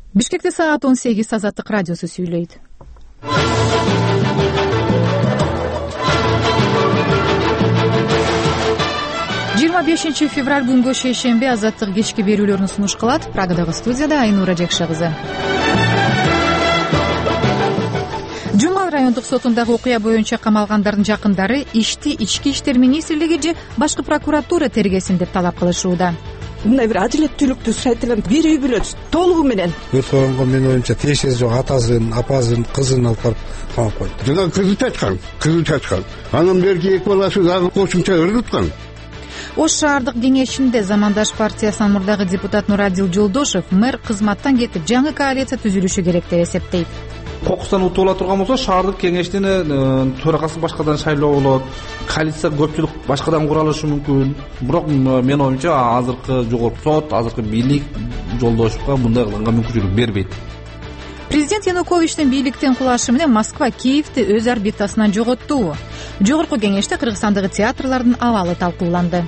Бишкекте саат 18 Азаттык радиосу сүйлөйт. 25 февраль күнгө шейшемби Азаттык кечки берүүлөрүн сунуш кылат. Прагадагы студияда Айнура Жекше кызы. Жумгал райондук сотундагы окуя боюнча камалгандардын жакындары ишти Ички иштер министрлиги же башкы прокуратура тергесин деп талап кылышууда. Мындай бир адилеттүүлүктү сайтынан берип билет толугу менен. Өртөгөнгө менин оюмча тиешеси жок атасын, апасын, кызын алып барып камап койду. Жана кызы чачкан. Анын берки эки баласы дагы кошумча ыргыткан. Ош шаардык кеңешинде Замандаш партиясынын мурдагы депутат Нурадил Жолдошев мэр кызматтан кетип, жаңы коалиция түзүлүшү керек деп эсептейт. Кокустан утуп ала турган болсо, шаардык кеңештин төрагасы башкадан шайлоо болот, коалиция көпчүлүк башкадан куралышы мүмкүн. Бирок мен оюмча азыркы жогорку сот, азыркы бийлик Жолдошевго мындай кылганга мүмкүнчүлүк бербейт. Президент Януковичтин бийликтен кулашы менен Москва Киевти өз орбитасынан жоготту. Жогорку кеңеште Кыргызстандагы театрлардын абалы талкууланды.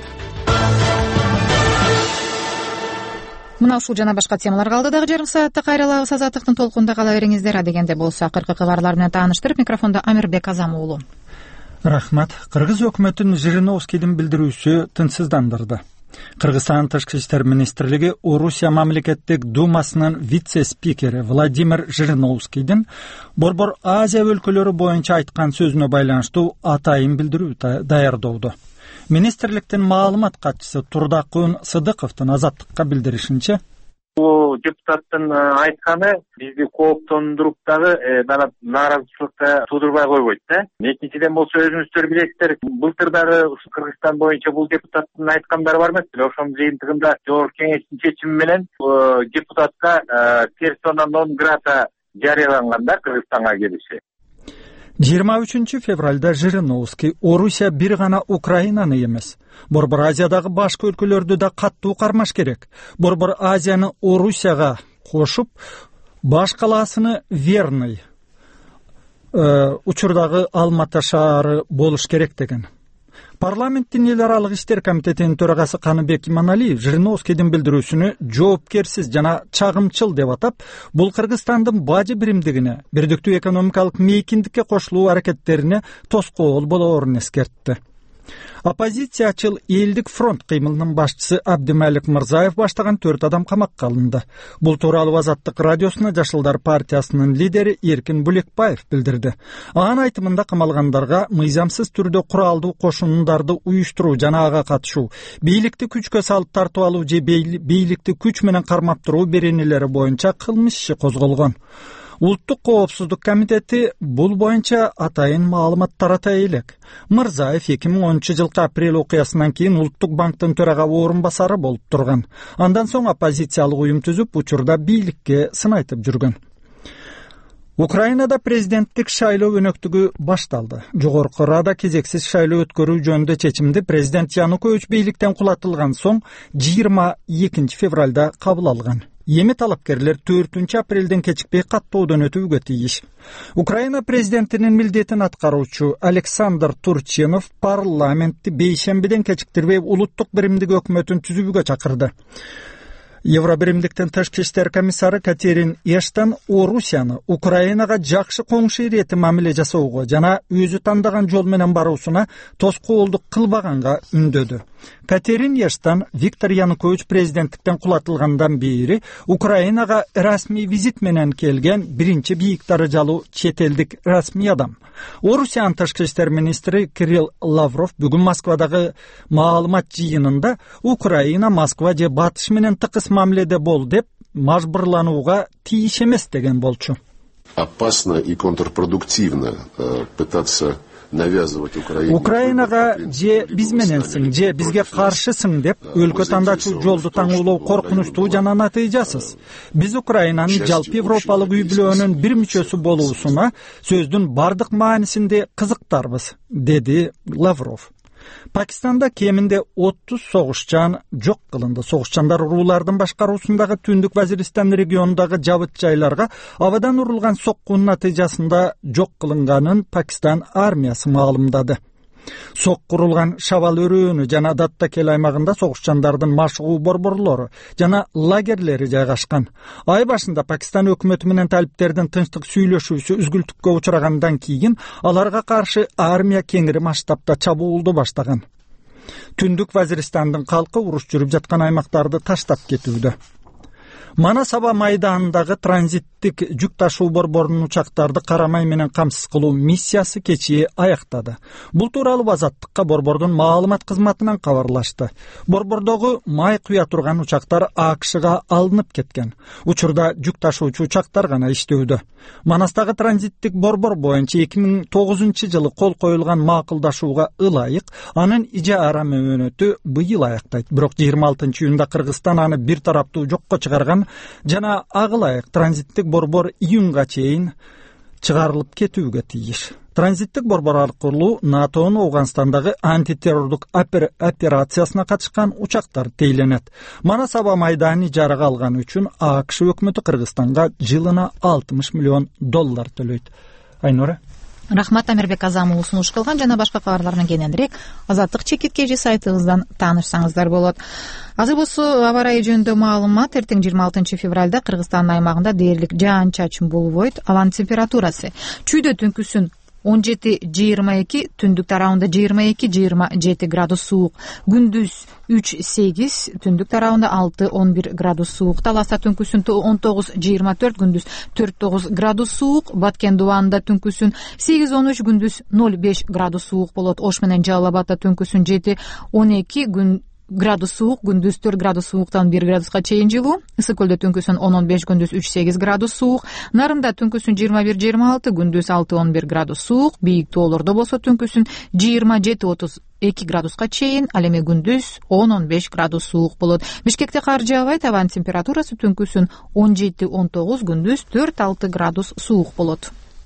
Мына ушул жана башка темаларга алдыдагы жарым саатта кайрылабыз. Азаттыктын толкунда кала бериңиздер. Адегенде болсо акыркы кабарлар менен тааныштырып, микрофондо Амирбек Азам уулу. Рахмат. Кыргыз өкмөтүнүн Жириновскийдин билдирүүсү тынчсыздандырды. Кыргызстан Тышкы иштер министрлиги Орусия мамлекеттик думасынын вице-спикери Владимир Жириновскийдин Борбор Азия өлкөлөрү боюнча айткан сөзүнө байланыштуу атайын билдирүү даярдоодо. Министрликтин маалымат катчысы Турдакун Сыдыковдун Азаттыкка билдиришинче, бул депутаттын айтканы бизди кооптондуруп дагы нааразычылыкка туудурбай койбойт да. Экинчиден болсо өзүңүздөр билесиздер, былтыр дагы Кыргызстан боюнча бул депутаттын айткандары бар эмес беле? Ошонун жыйынтыгында жогорку кеңештин чечими менен депутатка персона нон грата жарыяланган да Кыргызстанга келиши. 23 февралда Жириновский Орусия бир гана Украинаны эмес, Борбор Азиядагы башка өлкөлөрдү да каттуу кармаш керек. Борбор Азияны Орусияга кошуп, баш калаасыны Верный учурдагы Алматы шаары болуш керек деген. Парламенттин эл аралык иштер комитетинин төрагасы Каныбек Иманалиев Жириновскийдин билдирүүсүнү жоопкерсиз жана чагымчыл деп атап, бул Кыргызстандын бажы биримдигине, бирдиктүү экономикалык мейкиндикке кошулуу аракеттерине тоскоол болоорун эскертти. Оппозициячыл Элдик фронт кыймылынын башчысы Абдималик Мырзаев баштаган 4 адам камакка алынды. Бул тууралуу Азаттык радиосуна Жашылдар партиясынын лидери Эркин Булекбаев билдирди. Анын айтымында камалгандарга мыйзамсыз түрдө куралдуу кошундарды уюштуруу жана ага катышуу, бийликти күчкө салып тартып алуу же бийликти күч менен кармап туруу беренелери боюнча кылмыш иши козголгон. Улуттук коопсуздук комитети бул боюнча атайын маалымат тарата элек. Мырзаев 2010-жылкы апрель окуясынан кийин Улуттук банктын төрага орун басары болуп турган. Андан соң оппозициялык уюм түзүп, учурда бийликке сын айтып жүргөн. Украинада президенттик шайлоо өнөктүгү башталды. Жогорку Рада кезексиз шайлоо өткөрүү жөнүндө чечимди президент Янукович бийликтен кулатылган соң 22 февралда кабыл алган. Эми талапкерлер 4 апрелден кечикпей каттоодон өтүүгө тийиш. Украина президентинин милдетин аткаруучу Александр Турчинов парламентти бейшембиден кечиктирбей улуттук биримдик өкмөтүн түзүүгө чакырды. Евробиримдиктин тышкы иштер комиссары Катерин Эштон Орусияны Украинага жакшы коңшу ирети мамиле жасоого жана өзү тандаган жол менен баруусуна тоскоолдук кылбаганга үндөдү. Катерин Эштон Виктор Янукович президенттиктен кулатылгандан бери Украинага расмий визит менен келген биринчи бийик даражалуу чет элдик расмий адам. Орусиянын тышкы иштер министри Кирилл Лавров бүгүн Москвадагы маалымат жыйынында Украина Москва же Батыш менен тыкыз мамиледе бол деп мажбурланууга тийиш эмес деген болчу. Опасно и контрпродуктивно пытаться навязывать Украинага же биз мененсиң же бизге каршысың деп өлкө тандачу жолду таңуулоо коркунучтуу жана натыйжасыз. Биз Украинанын жалпы европалык үй бүлөөнүн бир мүчөсү болуусуна сөздүн бардык маанисинде кызыктарбыз, деди Лавров. Пакистанда кеминде 30 согушчан жок кылынды. Согушчандар уруулардын башкаруусундагы Түндүк Вазиристан регионундагы жабыт жайларга абадан урулган соккунун натыйжасында жок кылынганын Пакистан армиясы маалымдады. Сок курулган Шабал өрөөнү жана Даттакел аймагында согушчандардын машыгуу борборлору жана лагерлери жайгашкан. Ай башында Пакистан өкмөтү менен талиптердин тынчтык сүйлөшүүсү үзгүлтүккө учрагандан кийин аларга каршы армия кеңири масштабта чабуулду баштаган. Түндүк Вазиристандын калкы уруш жүрүп жаткан аймактарды таштап кетүүдө. Манасаба майданындагы транзиттик жүк ташуу борборунун учактарды карамай менен камсыз кылуу миссиясы кечээ аяктады. Бул тууралуу Азаттыкка борбордун маалымат кызматынан кабарлашты. Борбордогу май куя турган учактар АКШга алынып кеткен. Учурда жүк ташуучу учактар гана иштөөдө. Манастагы транзиттик борбор боюнча 2009-жылы кол коюлган макулдашууга ылайык анын ижара мөөнөтү быйыл аяктайт. Бирок 26-июнда Кыргызстан аны бир тараптуу жокко чыгарган жана агылайык транзиттик борбор июнга чейин чыгарылып кетүүгө тийиш. Транзиттик борбор аркылуу НАТОнун Афганистандагы антитеррорлук операциясына катышкан учактар тейленет. Манасаба майданын ижарага алган үчүн АКШ өкмөтү Кыргызстанга жылына $60 миллион төлөйт. Айнура. Рахмат, Амирбек Азам уулу сунуш кылган. Жана башка кабарлардан кененирээк Азаттык чекиткежи сайтыбыздан таанышсаңыздар болот. Азыр болсо аба ырайы жөнүндө маалымат. Эртең 26 февралда Кыргызстандын аймагында дээрлик жаан-чачын болбойт. Абанын температурасы чүйдө түнкүсүн 17-22, түндүк тарабында 22-27 градус суук, күндүз 3-8, түндүк тарабында 6-11 градус суук, Таласта түнкүсүн 19-24, күндүз 4-9 градус суук, Баткен дубанында түнкүсүн 8-13, күндүз 0-5 градус суук болот. Ош менен Жалал Абадта түнкүсүн 7-12, градус суук, күндүз 4 градус сууктан 1 градуска чейин жылуу. Ысык көлдө түнкүсүн 10-15, күндүз 3-8 градус суук. Нарында түнкүсүн 21-26, күндүз 6-11 градус суук. Бийик тоолордо болсо түнкүсүн 27-32 градуска чейин, ал эми күндүз 10-15 градус суук болот. Бишкекте кар жаабайт, абанын температурасы түнкүсүн 17-19, күндүз 4-6 градус суук болот.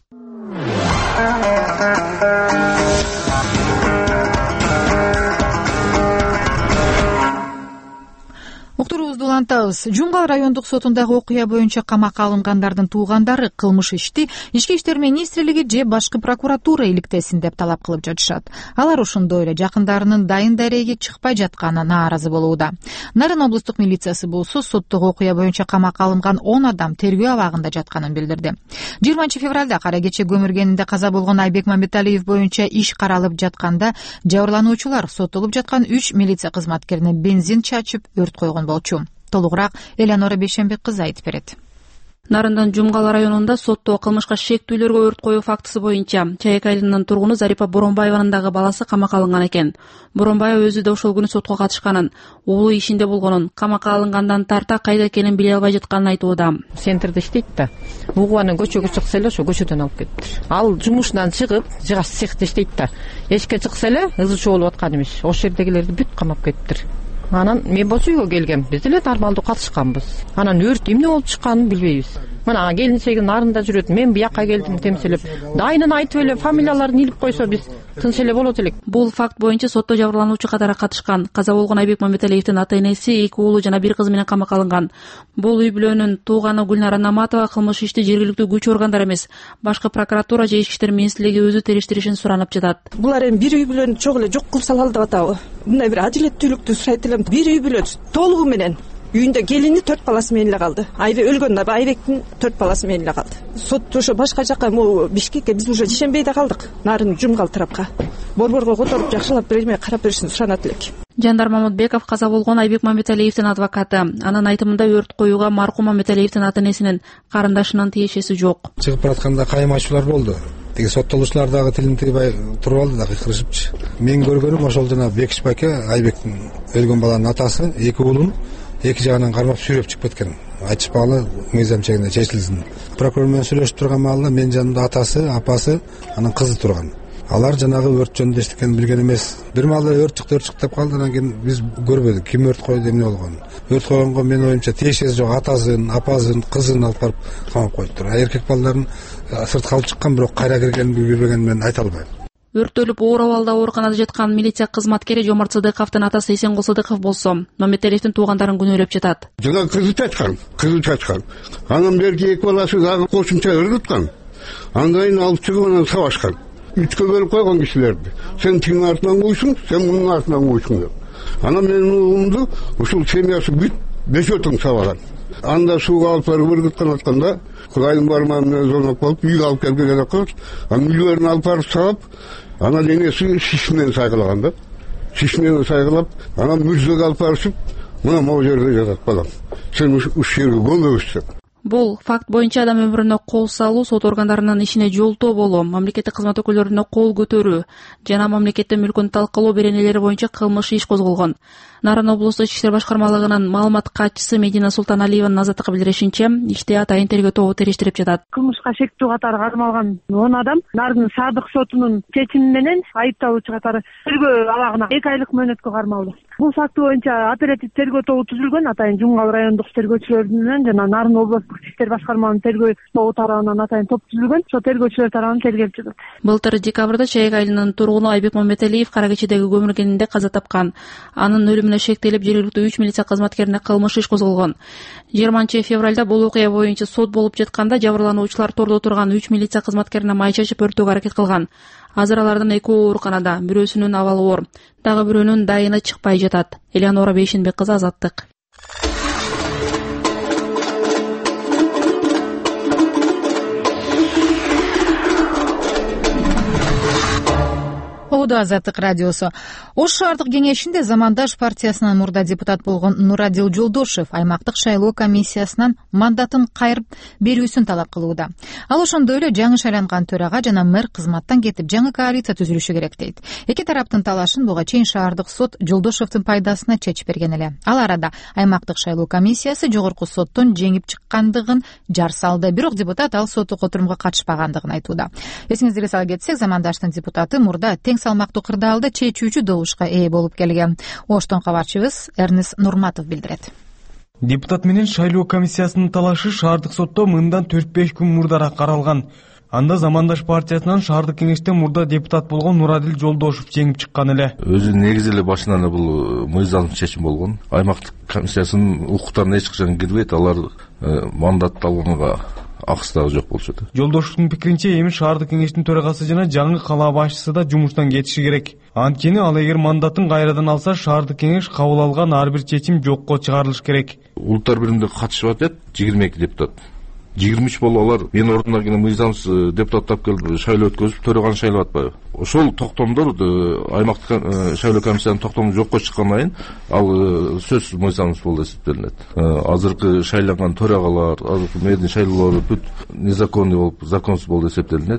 Уктуруубузду улантабыз. Жумгал райондук сотундагы окуя боюнча камакка алынгандардын туугандары кылмыш ишти Ички иштер министрлиги же башкы прокуратура иликтесин деп талап кылып жатышат. Алар ошондой эле жакындарынын дайын дареги чыкпай жатканына нааразы болууда. Нарын облустук милициясы болсо соттогу окуя боюнча камакка алынган 10 адам тергөө абагында жатканын билдирди. 20 февралда кара кече көмүргенинде каза болгон Айбек Мамбеталиев боюнча иш каралып жатканда жабырлануучулар соттолуп жаткан 3 милиция кызматкерине бензин чачып өрт койгон болчу. Толугураак Элеонора Бейшембек кызы айтып берет. Нарындын Жумгал районунда соттоо кылмышка шектүүлөргө өрт коюу фактысы боюнча Чайек айылынын тургуну Зарипа Боронбаеванын дагы баласы камакка алынган экен. Боронбаева өзү да ошол күнү сотко катышканын, уулу ишинде болгонун, камакка алынгандан тарта кайда экенин биле албай жатканын айтууда. Центрде иштейт да. Угуанын көчөгө чыкса эле ошо көчөдөн алып кетти. Ал жумушунан чыгып, жыгаш цехте иштейт да. Эшикке чыкса эле ызы чуу болуп аткан эмиш. Ошол жердегилерди бүт камап кетиптир. Анан мен болсо үйгө келгем. Биз деле нормалдуу катышканбыз. Анан өрт эмне болуп чыкканын билбейбиз. Мына келинчегин нарында жүрөт. Мен буякка келдим темселеп. Дайынын айтып эле фамилияларын илип койсо биз тынч эле болот элек. Бул факт боюнча сотто жабырлануучу катары катышкан. Каза болгон Айбек Мамбеталиевдин ата-энеси, 2 уулу жана 1 кызы менен камакка алынган. Бул үй бүлөнүн тууганы Гүлнара Наматова кылмыш ишти жергиликтүү күч органдары эмес, башкы прокуратура же Ички иштер министрлиги өзү териштиришин суранып жатат. Булар эми бир үй бүлөнү чогуу эле жок кылып салалы деп атабы. Мындай бир адилеттүүлүктү сурайт элем. Бир үй бүлө толугу менен үйүндө келини 4 баласы менен эле калды. Өлгөн Айбектин 4 баласы менен эле калды. Сот ошо башка жакка Бишкекке биз уже Жишембейде калдык. Нарын Жумгал тарапка. Борборго которуп жакшылап берме карап беришин суранат элек. Жандар Мамытбеков каза болгон Айбек Мамбеталиевдин адвокаты. Анын айтымында өрт коюуга маркум Мамбеталиевдин ата-энесинин карындашынын тиешеси жок. Чыгып баратканда кайымачуулар болду. Тиги соттолуучулар дагы тилин тийбей туруп алды да кыйкырышыпчы. Мен көргөнүм ошол жана Бекишов аке Айбектин өлгөн баланын атасы 2 уулун 2 жагынан кармап сүйрөп чыгып кеткен. Айтышпагалы мыйзам чегинде чечилсин. Прокурор менен сүйлөшүп турган маалда мен жанымда атасы, апасы, анын кызы турган. Алар жанагы өрт жөнүндө эчтекени билген эмес. Бир маалда өрт чыкты деп калды, анан кийин биз көрбөдүк ким өрт койду, эмне болгонун. Өрт койгонго менин оюмча тиешеси жок атасын, апасын, кызын алып барып камап коюптур. Эркек балдарын сыртка алып чыккан, бирок кайра киргенин билбегенин мен айта албайм. Өрттөлүп оор абалда ооруканада жаткан милиция кызматкери Жомарт Сыдыковдун атасы Эсенгул Сыдыков болсо Мамбеталиевдин туугандарын күнөөлөп жатат. Жана кызы чачкан. Анын берки 2 баласы дагы кошумча өрүлүп аткан. Андан кийин алып чыгып анан сабашкан. 3'e bölüp koygan kişilerdi. Sen tinin артынан koysun, sen bunun артынан koysun деп. Ana menin oğlumdu, uşul semiyası büt 5 ötün sabagan. Anda suga alıp barıp bir gıtkan atkanda, Kudayın barmağına zorluk olup, büyük alıp gelgen akılır. Müllülerini alıp barıp sağıp, ana denesi şişmeni saygılaganda. Şişmeni saygılap, ana müjdelik alıp barışıp, mına mao жерде жатат балам. Sen uş yerге көңөбүзсең. Бул факт боюнча адам өмүрүнө кол салуу, сот органдарынын ишине жолтоо болуу, мамлекеттик кызмат өкүлдөрүнө кол көтөрүү жана мамлекеттин мүлкүн талкалоо беренелери боюнча кылмыш иш козголгон. Нарын облустук ички иштер башкармалыгынын маалымат катчысы Медина Султаналиеванын азаттыкка билдиришинче, иште атайын тергөө тобу териштирип жатат. Кылмышка шектүү катары кармалган 10 адам Нарын садык сотунун чечими менен айыпталуучу катары тергөө абагына 2 айлык мөөнөткө кармалды. Бул факты боюнча оператив тергөө тобу түзүлгөн, атайын Жумгал райондук тергөөчүлөр менен жана Нарын облустук ички иштер башкармалыгынын тергөө тобу тарабынан атайын топ түзүлгөн. Ошо тергөөчүлөр тарабынан тергелип жатат. Былтыр декабрда Чайык айылынын тургуну Айбек Мамбеталиев кара кечедеги көмүлгенинде каза тапкан. Анын өлүмүнө шектелип жергиликтүү 3 милиция кызматкерине кылмыш иш козголгон. 20-февралда бул окуя боюнча сот болуп жатканда жабырлануучулар тордо турган 3 милиция кызматкерине май чачып өртөөгө аракет кылган. Азыр алардын экөө ооруканада, бирөөсүнүн абалы оор, дагы бирөөнүн дайыны чыкпай жатат. Элеонора Бейшенбек кызы, Азаттык. Азаттык радиосу. Ош шаардык кеңешинде Замандаш партиясынан мурда депутат болгон Нурадил Жолдошев аймактык шайлоо комиссиясынан мандатын кайрып берүүсүн талап кылууда. Ал ошондой эле жаңы шайланган төрага жана мэр кызматтан кетип жаңы коалиция түзүлүшү керек дейт. Эки тараптын талашын буга чейин шаардык сот Жолдошевдин пайдасына чечип берген эле. Ал арада аймактык шайлоо комиссиясы жогорку соттон жеңип чыккандыгын жар салды. Бирок депутат ал соттук отурумга катышпагандыгын айтууда. Эсиңизге сала кетсек, Замандаштын депутаты мурда тең салмактуу кырдаалда чечүүчү добушка ээ болуп келген. Оштон кабарчыбыз Эрнис Нурматов билдирет. Депутат менен шайлоо комиссиясынын талашы шаардык сотто мындан 4-5 күн мурдараак каралган. Анда Замандаш партиясынан шаардык кеңеште мурда депутат болгон Нурадил Жолдошев жеңип чыккан эле. Өзү негизи эле башынан эле бул мыйзам чечим болгон. Аймактык комиссиясынын укуктарына эч качан кирбейт, алар мандат алганга акысы дагы жок болчу. Жолдошевдун пикиринче, эми шаардык кеңештин төрагасы жана жаңы кала башчысы да жумуштан кетиши керек. Анткени ал эгер мандатын кайрадан алса, шаардык кеңеш кабыл алган ар бир чечим жокко чыгарылыш керек. Улуттар бириминдеги катышып атат 22 депутат. 23 болуп алар мен ордуна кene мыйзамсыз депутат тап келип шайлоо өткөзүп төрөганы шайлап атпайбы. Ошол токтомдор аймактык шайлоо комиссиянын токтому жокко чыккандан кийин ал сөзсүз мыйзамсыз болуп эсептелинет. Азыркы шайланган төрагалар, азыркы мэрдин шайлоолору бүт незаконный болуп, законсуз болуп эсептелинет.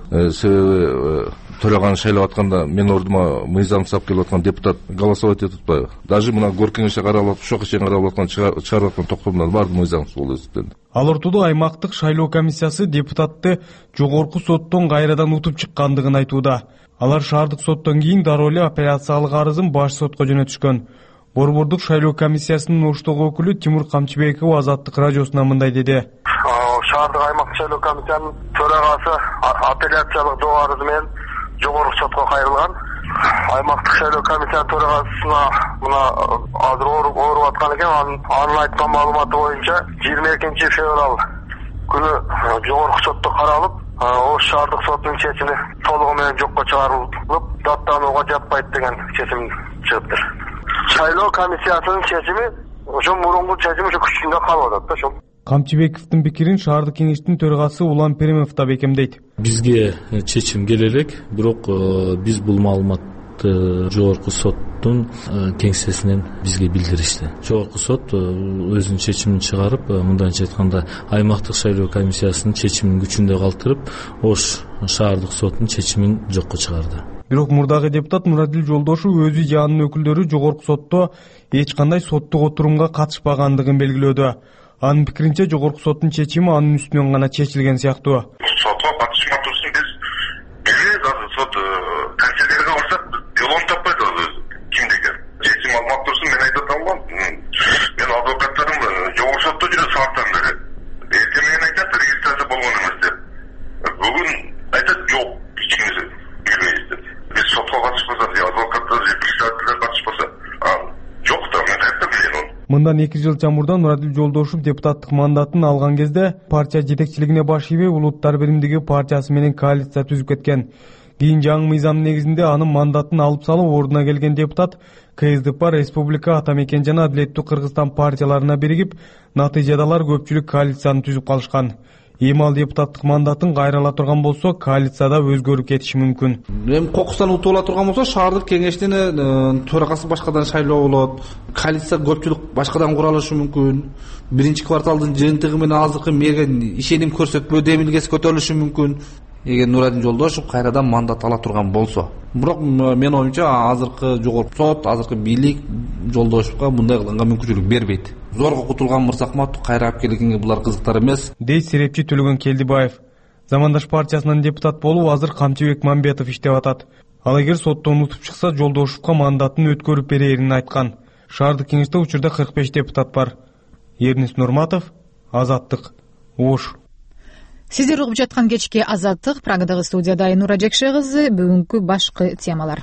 Себеби төрөганы шайлап атканда мен ордума мыйзамсыз алып келип аткан депутат голосовать этип атпайбы. Даже мына гор кеңеште каралып, ошого чейин каралып аткан чыгарып аткан токтомдор баары мыйзамсыз болуп эсептелинет. Ал ортодо аймактык шайлоо комиссиясы депутатты жогорку соттон кайрадан утуп чыккандыгын айтууда. Алар шаардык соттон кийин дароо эле апелляциялык арызын баш сотко жөнөтүшкөн. Борбордук шайлоо комиссиясынын Оштогу өкүлү Тимур Камчыбеков Азаттык радиосуна мындай деди. Шаардык аймактык шайлоо комиссиянын төрагасы апелляциялык жол арызы менен жогорку сотко кайрылган. Аймактык шайлоо комиссиянын төрагасына мына азыр ооруп аткан экен. Анын айткан маалыматы боюнча 22 февраль күнү жогорку сотто каралып, Ош шаардык сотунун чечими толугу менен жокко чыгарылып, даттанууга жатпайт деген чечим чыгыптыр. Шайлоо комиссиясынын чечими ошо мурунку чечим ошо күчүндө калып атат да ошол. Камчыбековдун пикирин шаардык кеңештин төрагасы Улан Перимов да бекемдейт. Бизге чечим келе элек, бирок биз бул маалыматты жогорку соттун кеңсесинен бизге билдиришти. Жогорку сот өзүнүн чечимин чыгарып, мындайча айтканда аймактык шайлоо комиссиясынын чечимин күчүндө калтырып, Ош шаардык сотунун чечимин жокко чыгарды. Бирок мурдагы депутат Нурадил Жолдошев өзү жанын өкүлдөрү жогорку сотто эч кандай соттук отурумга катышпагандыгын белгилөөдө. Анын пикиринче жогорку соттун чечими анын үстүнөн гана чечилген сыяктуу. Сотко катышмай турсун биз билебиз, азыр сот канцелярияга барсак делон таппайт азыр кимдеги. Чечим алмак турсун, мен айтып атам, мен адвокаттарым жогорку сотто жүрөт сааттан бери. Эртең менен айтат регистрация болгон эмес деп. Бүгүн айтат жок, ичиңиз билбейбиз деп. Биз сотко катышпасак, адвокаттар же председателдер катышпаса, жок да мен кантип билем аны. Мындан 2 жыл чамурда Нурадил Жолдошев депутаттык мандатын алган кезде партия жетекчилигине баш ийбей Улуттар биримдиги партиясы менен коалиция түзүп кеткен. Кийин жаңы мыйзам негизинде анын мандатын алып салып ордуна келген депутат КСДП, Республика, Ата мекен жана Адилеттүү Кыргызстан партияларына биригип, натыйжада алар көпчүлүк коалицияны түзүп калышкан. Эми ал депутаттык мандатын кайрала турган болсо, коалицияда өзгөрүп кетиши мүмкүн. Эми кокустан утуп ала турган болсо, шаардык кеңештин төрагасы башкадан шайлоо болот. Коалиция көпчүлүк башкадан куралышы мүмкүн. Биринчи кварталдын жыйынтыгы менен азыркы мэрге ишеним көрсөтпөө демилгеси көтөрүлүшү мүмкүн. Эгер Нурадин Жолдошев кайрадан мандат ала турган болсо. Бирок менин оюмча азыркы жогорку сот, азыркы бийлик Жолдошевго мындай кылганга мүмкүнчүлүк бербейт. Зорго кутулган Мырзахматов кайра алып келгенге булар кызыктар эмес, дейт серепчи Төлөгөн Келдибаев. Замандаш партиясынан депутат болуп, азыр Камчыбек Мамбетов иштеп атат. Ал эгер соттон утуп чыкса, Жолдошевго мандатын өткөрүп берерин айткан. Шаардык кеңеште учурда 45 депутат бар. Эрнис Нурматов, Азаттык, Ош. Сиздер угуп жаткан кечки Азаттык, Прагадагы студияда Айнура Жекше кызы. Бүгүнкү башкы темалар.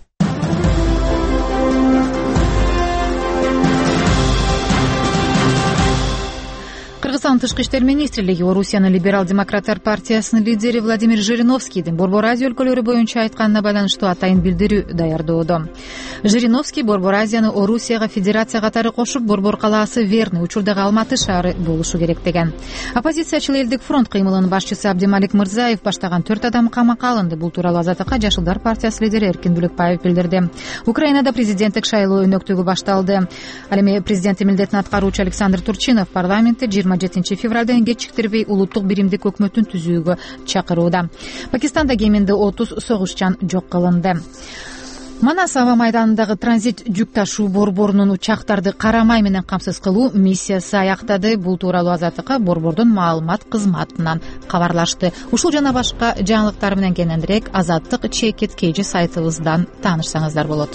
Кыргызстан тышкы иштер министрлиги Орусиянын либерал-демократтар партиясынын лидери Владимир Жириновскийдин Борбор Азия өлкөлөрү боюнча айтканына байланыштуу атайын билдирүү даярдоодо. Жириновский Борбор Азияны Орусияга федерация катары кошуп, Борбор калаасы Верный, учурдагы Алматы шаары болушу керек деген. Оппозициячыл элдик фронт кыймылынын башчысы Абдималик Мырзаев баштаган 4 адам камакка алынды. Бул тууралуу Азаттыкка Жашылдар партиясы лидери Эркин Бүлөкбаев билдирди. Украинада президенттик шайлоо өнөктүгү башталды. Ал эми президенттин милдетин аткаруучу Александр Турчинов парламентте 27 февралдан кечиктирбей улуттук биримдик өкмөтүн түзүүгө чакырууда. Пакистанда кеминде 30 согушчан жок кылынды. Манас аба майданындагы транзит жүк ташуу борборунун учактарды карамай менен камсыз кылуу миссиясы аяктады. Бул тууралуу Азаттыкка борбордун маалымат кызматынан кабарлашты. Ушул жана башка жаңылыктар менен кененирээк Азаттык чекит KG сайтыбыздан таанышсаңыздар болот.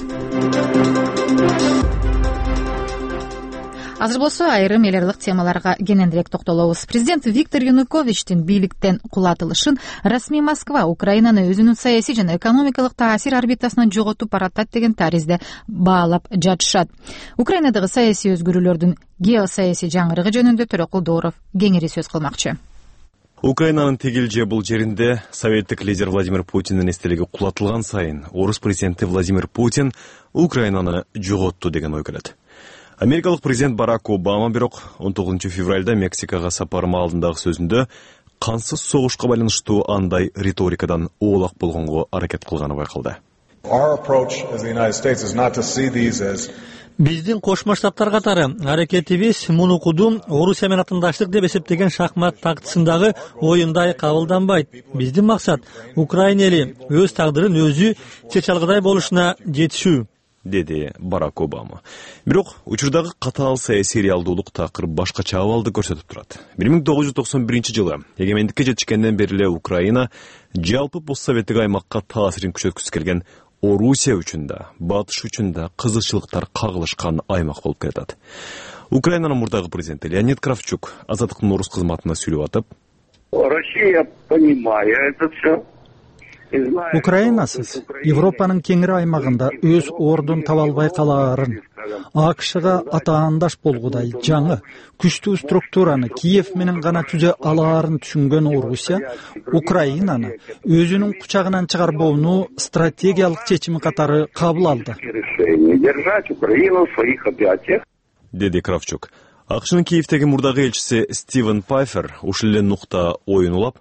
Азыр болсо айрым эл аралык темаларга кененирээк токтолобуз. Президент Виктор Януковичтин бийликтен кулатылышын расмий Москва Украинаны өзүнүн саясий жана экономикалык таасир орбитасынан жоготуп баратат деген таризде баалап жатышат. Украинадагы саясий өзгөрүүлөрдүн геосаясий жаңырыгы жөнүндө Төрөкул Дооров кеңири сөз кылмакчы. Украинанын тегил же бул жеринде советтик лидер Владимир Путиндин эстелиги кулатылган сайын орус президенти Владимир Путин Украинаны жоготту деген ой келет. Америкалык президент Барак Обама бирок 19 февралда Мексикага сапары алдындагы сөзүндө кансыз согушка байланыштуу андай риторикадан оолак болгонго аракет кылганы байкалды. Биздин Кошмо Штаттар катары аракетибиз муну кудум Орусия менен атындаштык деп эсептеген шахмат тактысындагы оюндай кабылданбайт. Биздин максат Украина эли өз тагдырын өзү чече алгыдай болушуна жетишүү, деди Барак Обама. Бирок учурдагы катаал саясий реалдуулук такыр башкача абалды көрсөтүп турат. 1991-жылы эгемендикке жетишкенден бери эле Украина жалпы постсоветтик аймакка таасирин күчөткүсү келген Орусия үчүн да, батыш үчүн да кызыкчылыктар кагылышкан аймак болуп кетет. Украинанын мурдагы президенти Леонид Кравчук Азаттыктын орус кызматына сүйлөп атып, Россия понимает это все. Украинасыз Европанын кеңири аймагында өз ордун таба албай калаарын, АКШга атаандаш болгудай жаңы күчтүү структураны Киев менен гана түзө алаарын түшүнгөн Орусия Украинаны өзүнүн кучагынан чыгарбоону стратегиялык чечими катары кабыл алды, деди Кравчук. АКШнын Киевдеги мурдагы элчиси Стивен Пайфер ушул эле нукта оюн улап,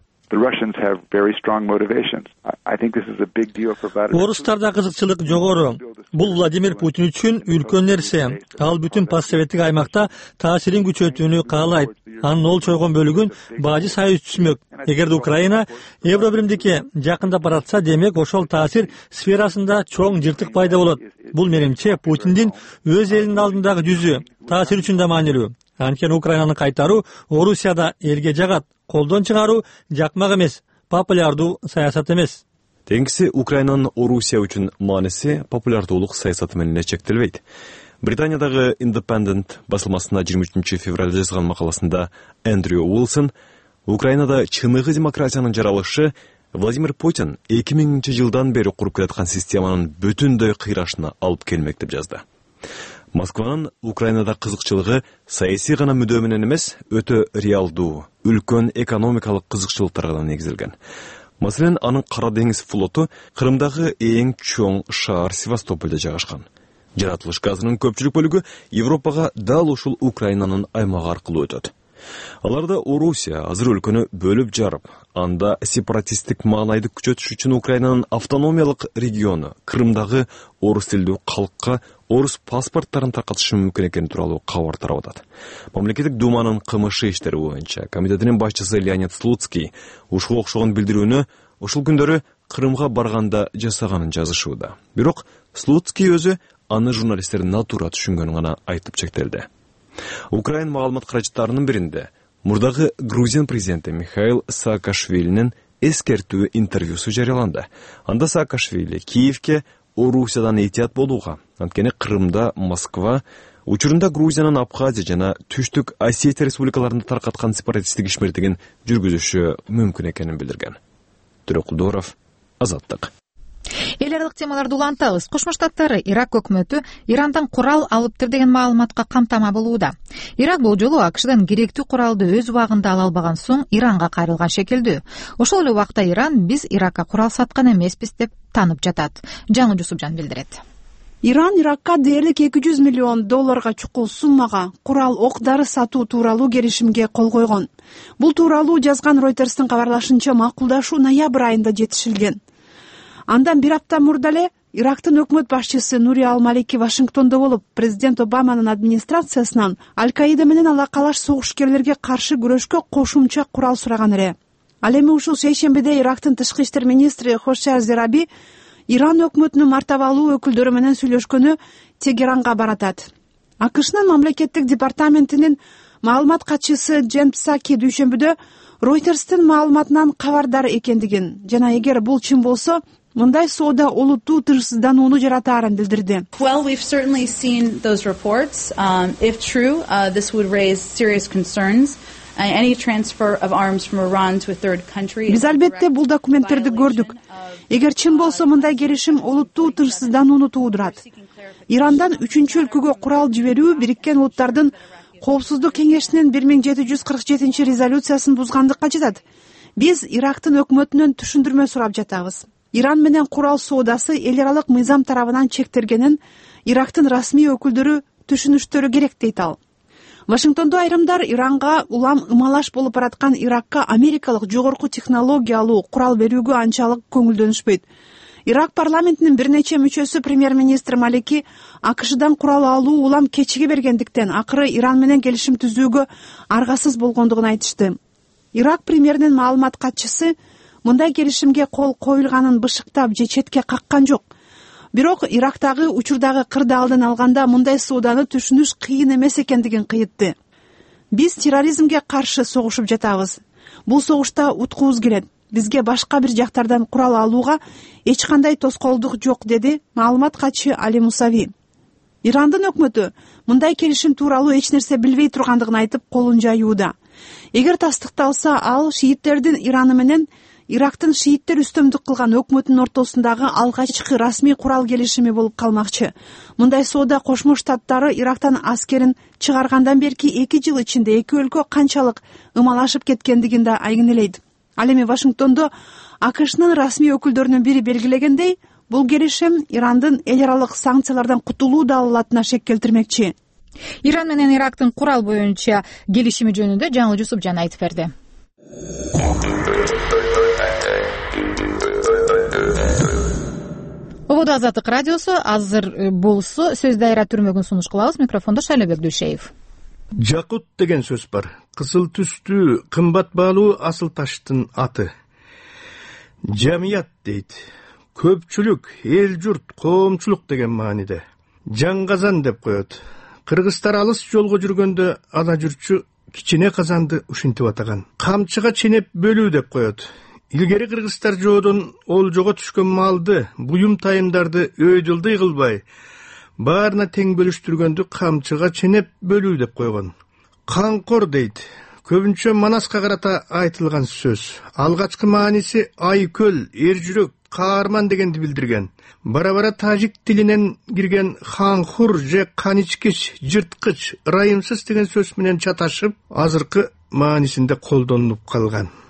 Орустарда кызыкчылык жогору. Бул Владимир Путин үчүн үлкөн нерсе. Ал бүтүн постсоветтик аймакта таасирин күчөтүүнү каалайт. Анын ол чойгон бөлүгүн бажы союз түзмөк. Эгерде Украина Евро биримдикке жакындап баратса, демек ошол таасир сферасында чоң жыртык пайда болот. Бул менимче Путиндин өз элинин алдындагы жүзү, таасир үчүн да маанилүү. Анткени Украинаны кайтаруу Орусияда элге жагат. Колдон чыгаруу жакмак эмес, популярдуу саясат эмес. Теңгиси Украинанын Орусия үчүн мааниси популярдуулук саясаты менен чектелбейт. Британиядагы Independent басылмасына 23 февралда жазган макаласында Эндрю Уилсон Украинада чыныгы демократиянын жаралышы Владимир Путин 2000-жылдан бери куруп келаткан системанын бүтүндөй кыйрашына алып келмек деп жазды. Москванын Украинада кызыкчылыгы саясий гана мүдөө менен эмес, өтө реалдуу, үлкөн экономикалык кызыкчылыктарга негизделген. Маселен, анын Кара деңиз флоту Кырымдагы эң чоң шаар Севастопольдо жайгашкан. Жаратылыш газынын көпчүлүк бөлүгү Европага дал ушул Украинанын аймагы аркылуу өтөт. Аларда Орусия азыр өлкөнү бөлүп жарып, анда сепаратисттик маанайды күчөтүш үчүн Украинанын автономиялык региону Крымдагы орус тилдүү калкка орус паспорттарын таркатышы мүмкүн экени тууралуу кабар тарап атат. Мамлекеттик думанын КМШ иштери боюнча комитетинин башчысы Леонид Слуцкий ушуга окшогон билдирүүнү ушул күндөрү Крымга барганда жасаганын жазышууда. Бирок Слуцкий өзү аны журналисттер натура түшүнгөнүн гана айтып чектелди. Украин маалымат каражаттарынын биринде мурдагы Грузин президенти Михаил Саакашвилинин эскертүү интервьюсу жарыяланды. Анда Саакашвили Киевке Орусиядан этият болууга, анткени Крымда Москва учурунда Грузиянын Абхазия жана Түштүк Осетия республикаларында таркаткан сепаратисттик ишмердигин жүргүзүшү мүмкүн экенин билдирген. Төрөкулдоров, Азаттык. Эл аралык темаларды улантабыз. Кошмо Штаттары Ирак өкмөтү Ирандан курал алыптыр деген маалыматка камтама болууда. Ирак бул жолу АКШдан керектүү куралды өз убагында ала албаган соң Иранга кайрылган шекилдүү. Ошол эле убакта Иран биз Иракка курал саткан эмеспиз деп танып жатат. Жаңы Жусупжан билдирет. Иран Иракка дээрлик $200 миллион чукул суммага курал ок-дары сатуу тууралуу келишимге кол койгон. Бул тууралуу жазган Ройтерстин кабарлашынча макулдашуу ноябрь айында жетишилген. Андан бир апта мурда эле Ирактын өкмөт башчысы Нури Ал-Малики Вашингтондо болуп, президент Обаманын администрациясынан Аль-Каида менен алакалаш согушкерлерге каршы күрөшкө кошумча курал сураган эле. Ал эми ушул шейшембиде Ирактын тышкы иштер министри Хошер Зераби Иран өкмөтүнүн мартабалуу өкүлдөрү менен сүйлөшкөнү Тегеранга баратат. АКШнын мамлекеттик департаментинин маалымат катчысы Джен Псаки дүйшөмбүдө Ройтерстин маалыматынан кабардар экендигин жана эгер бул чын болсо, мындай соода олуттуу тынчсызданууну жаратаарын билдирди. Well, we've certainly seen those reports. If true, this would raise serious concerns. Any transfer of arms from Iran to a third country. Биз албетте бул документтерди көрдүк. Эгер чын болсо, мындай келишим олуттуу тынчсызданууну туудурат. Ирандан 3-өлкөгө курал жиберүү Бириккен Улуттардын Коопсуздук кеңешинин 1747 резолюциясын бузгандыкка жатат. Биз Ирактын өкмөтүнөн түшүндүрмө сурап жатабыз. Иран менен курал соодасы эл аралык мыйзам тарабынан чектелгенин Ирактын расмий өкүлдөрү түшүнүштөрү керек дейт ал. Вашингтондо айрымдар Иранга улам ымалаш болуп бараткан Иракка америкалык жогорку технологиялуу курал берүүгө анчалык көңүлдөнүшпөйт. Ирак парламентинин бир нече мүчөсү премьер-министр Малики АКШдан курал алуу улам кечиге бергендиктен акыры Иран менен келишим түзүүгө аргасыз болгондугун айтышты. Ирак премьеринин маалымат катчысы мындай келишимге кол коюлганын бышыктап же четке каккан жок. Бирок Ирактагы учурдагы кырды алдын алганда мындай сооданы түшүнүш кыйын эмес экендигин кыйытты. Биз терроризмге каршы согушуп жатабыз. Бул согушта уткубуз келет. Бизге башка бир жактардан курал алууга эч кандай тоскоолдук жок, деди маалымат катчы Али Мусави. Ирандын өкмөтү мындай келишим тууралуу эч нерсе билбей тургандыгын айтып колун жаюуда. Эгер тастыкталса, ал шииттердин Ираны менен Ирактын шииттер үстөмдүк кылган өкмөтүнүн ортосундагы алгачкы расмий курал келишими болуп калмакчы. Мындай соода Кошмо Штаттары Ирактан аскерин чыгаргандан берки 2 жыл ичинде эки өлкө канчалык ымалашып кеткендигин да айгинелейт. Ал эми Вашингтондо АКШнын расмий өкүлдөрүнүн бири белгилегендей, бул келишим Ирандын эл аралык санкциялардан кутулуу даалатына шек келтирмекчи. Иран менен Ирактын курал боюнча келишими жөнүндө жаңы Жусупжан айтып берди. Ободо Азаттык радиосу азыр болсо сөз дайра түрмөгүн сунуш кылабыз. Микрофондо Шайлобек Дүйшеев. Жакут деген сөз бар. Кызыл түстүү, кымбат баалуу асыл таштын аты. Жамият дейт. Көпчүлүк, эл журт, коомчулук деген мааниде. Жаңгазан деп коет. Кыргыздар алыс жолго жүргөндө ала жүрчү кичине казанды ушинтип атаган. Камчыга ченеп бөлүү деп коет. Илгери кыргыздар жоодон олжого түшкөн малды, буюм тайымдарды өйдүлдый кылбай, баарына тең бөлүштүргөндү камчыга ченеп бөлүү деп койгон. Канкор дейт. Көбүнчө Манаска карата айтылган сөз. Алгачкы мааниси айкөл, эржүрөк, каарман дегенди билдирген. Бара-бара тажик тилинен кирген ханхур же каничкич, жырткыч, ырайымсыз деген сөз менен чаташып, азыркы маанисинде колдонулуп калган.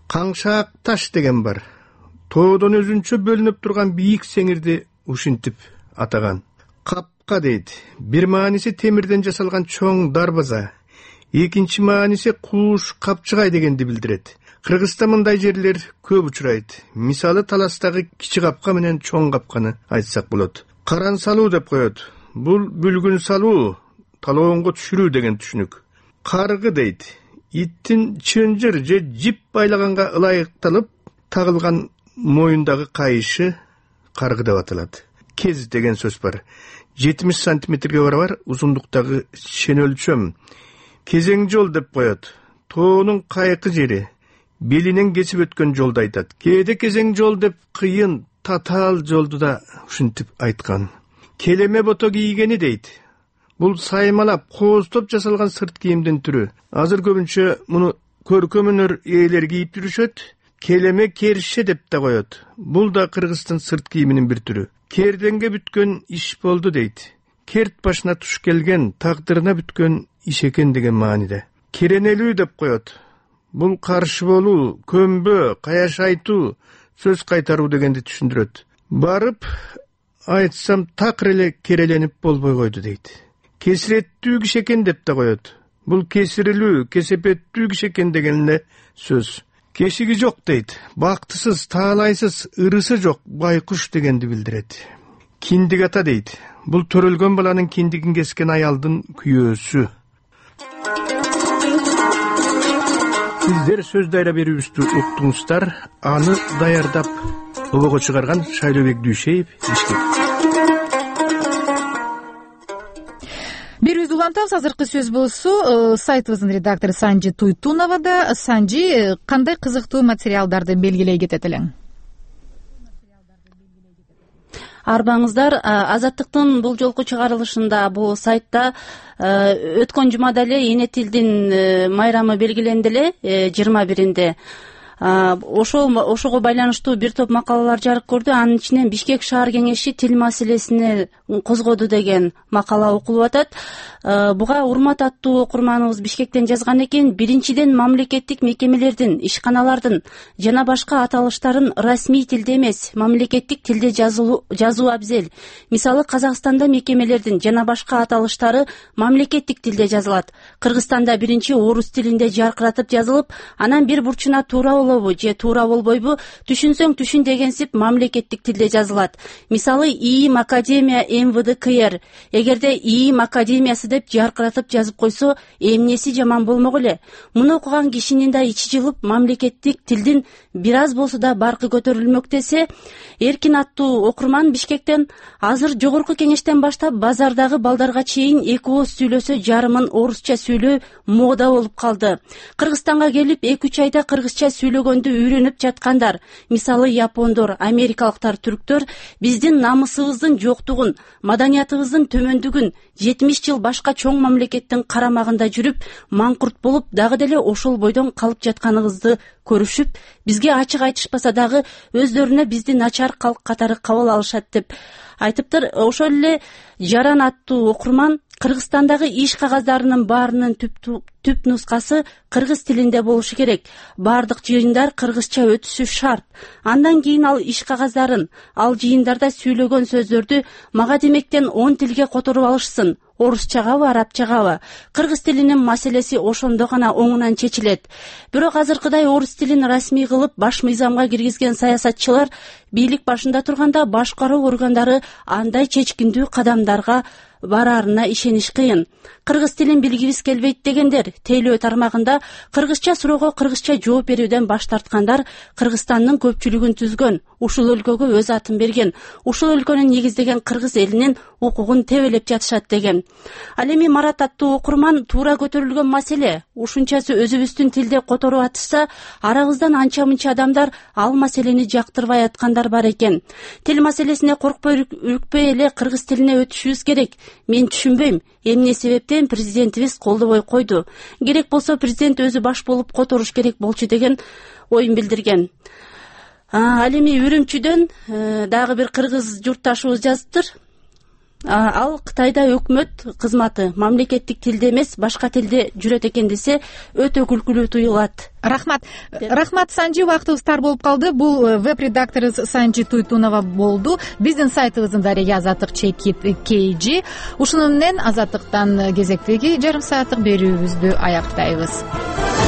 Каңшаак таш деген бар. Тоодон өзүнчө бөлүнүп турган бийик сеңирди ушинтип атаган. Капка дейт. Бир мааниси темирден жасалган чоң дарбаза. Экинчи мааниси кууш, капчыгай дегенди билдирет. Кыргызста мындай жерлер көп учурайт. Мисалы Таластагы кичи капка менен чоң капканы айтсак болот. Каран салуу деп коет. Бул бүлгүн салуу, талоонго түшүрүү деген түшүнүк. Каргы дейт. Иттин чынжыр же жип байлаганга ылайыкталып тагылган моюндагы кайышы каргы деп аталат. Кез деген сөз бар. 70 сантиметрге барабар узундуктагы шен өлчөм. Кезең жол деп коет. Тоонун кайкы жери, белинен кесип өткөн жолду айтат. Кээде кезең жол деп кыйын, татаал жолду да ушинтип айткан. Келеме бото кийгени дейт. Бул саймалап, кооздоп жасалган сырт кийимдин түрү. Азыр көбүнчө муну көркөм өнөр ээлери кийип жүрүшөт. Келеме керше деп да коет. Бул да Кыргыздын сырт кийиминин бир түрү. Керденге бүткөн иш болду дейт. Керт башына туш келген, тагдырына бүткөн иш экен деген мааниде. Керенелүү деп коет. Бул каршы болуу, көмбө, каяш айтуу, сөз кайтаруу дегенди түшүндүрөт. Барып айтсам такыр эле кереленип болбой койду дейт. Кесиреттүү киши экен деп да коет. Бул кесирилүү, кесепеттүү киши экен деген эле сөз. Кешиги жок дейт. Бактысыз, таалайсыз, ырысы жок, байкуш дегенди билдирет. Киндик ата дейт. Бул төрөлгөн баланын киндигин кескен аялдын күйөөсү. Сиздер сөз дайра берүүбүздү уктуңуздар. Аны даярдап обого чыгарган Шайлообек Дүйшеев, Бишкек. Берүүбүздү улантабыз. Азыркы сөз болсо сайтыбыздын редактору Санжи Туйтуновада. Санжи, кандай кызыктуу материалдарды белгилей кетет элең? Арбаңыздар, Азаттыктын бул жолку чыгарылышында бул сайтта өткөн жумада эле эне тилдин майрамы белгиленди эле 21-инде. Ошого байланыштуу бир топ макалалар жарык көрдү. Анын ичинен Бишкек шаар кеңеши тил маселесине козгоду деген макала окулуп атат. Буга урмат аттуу окурманыбыз Бишкектен жазган экен. Биринчиден, мамлекеттик мекемелердин, ишканалардын жана башка аталыштарын расмий тилде эмес, мамлекеттик тилде жазуу абзел. Мисалы, Казакстанда мекемелердин жана башка аталыштары мамлекеттик тилде жазылат. Кыргызстанда биринчи орус тилинде жаркыратып жазылып, анан бир бурчуна туура болобу же туура болбойбу түшүнсөң түшүн дегенсип мамлекеттик тилде жазылат. Мисалы, ИИМ Академия МВД КР. Эгерде ИИМ Академиясы деп жаркыратып жазып койсо, эмнеси жаман болмок эле. Муну окуган кишинин да ичи жылып, мамлекеттик тилдин бир аз болсо да баркы көтөрүлмөк десе, Эркин аттуу окурман Бишкектен азыр жогорку кеңештен баштап базардагы балдарга чейин эки ооз сүйлөсө жарымын орусча сүйлөө мода болуп калды. Кыргызстанга келип 2-3 айда кыргызча сүйлөгөндү үйрөнүп жаткандар, мисалы япондор, америкалыктар, түрктөр биздин намысыбыздын жоктугун, маданиятыбыздын төмөндүгүн, 70 жыл башка чоң мамлекеттин карамагында жүрүп, маңкурт болуп, дагы деле ошол бойдон калып жатканыбызды көрүшүп, бизге ачык айтышпаса дагы өздөрүнө бизди начар калк катары кабыл алышат деп айтыптыр. Ошол эле Жаран аттуу окурман Кыргызстандагы иш кагаздарынын баарынын түп нускасы кыргыз тилинде болушу керек. Бардык жыйындар кыргызча өтүшү шарт. Андан кийин ал иш кагаздарын, ал жыйындарда сүйлөгөн сөздөрдү мага демектен 10 тилге которуп алышсын. Орусчагабы, арабчагабы. Кыргыз тилинин маселеси ошондо гана оңунан чечилет. Бирок азыркыдай орус тилин расмий кылып баш мыйзамга киргизген саясатчылар бийлик башында турганда башкаруу органдары андай чечкиндүү кадамдарга барарына ишениш кыйын. Кыргыз тилин билгибиз келбейт дегендер тейлөө тармагында кыргызча суроого кыргызча жооп берүүдөн баш тарткандар Кыргызстандын көпчүлүгүн түзгөн, ушул өлкөгө өз атын берген, ушул өлкөнү негиздеген кыргыз элинин укугун тебелеп жатышат деген. Ал эми Марат аттуу окурман туура көтөрүлгөн маселе ушунчасы өзүбүздүн тилде которуп атышса, арабыздан анча-мынча адамдар ал маселени жактырбай аткандар бар экен. Тил маселесине коркпой, үркпөй эле кыргыз тилине өтүшүбүз керек. Мен түшүнбөйм, эмне себептен президентибиз колдобой койду. Керек болсо президент өзү баш болуп которуш керек болчу деген оюн билдирген. Ал эми Үрүмчүдөн дагы бир кыргыз журтташыбыз жазыптыр. ал Кытайда өкмөт кызматы мамлекеттик тилде эмес башка тилде жүрөт экен десе өтө күлкүлүү туюлат. Рахмат Санжи, убактыбыз тар болуп калды. Бул веб-редакторубуз Санжи Туйтунова болду. Биздин сайтыбыздын дареги Азаттык /KG. Ушуну менен Азаттыктан кезектеги жарым сааттык берүүбүздү аяктайбыз.